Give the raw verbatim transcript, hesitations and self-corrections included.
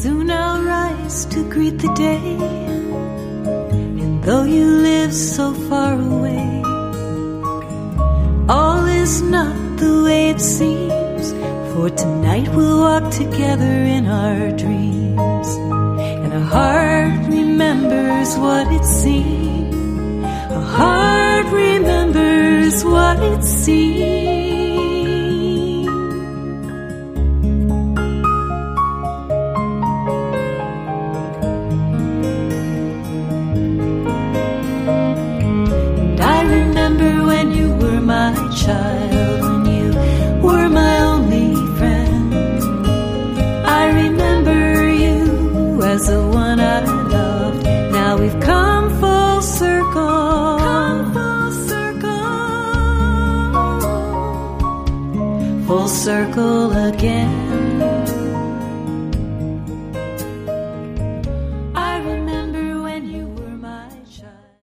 Soon I'll rise to greet the day, and though you live so far away, all is not the way it seems, for tonight we'll walk together in our dreams, and a heart remembers what it seemed, a heart remembers what it seemed. My child, when you were my only friend, I remember you as the one I loved. Now we've come full circle, come full circle, full circle again.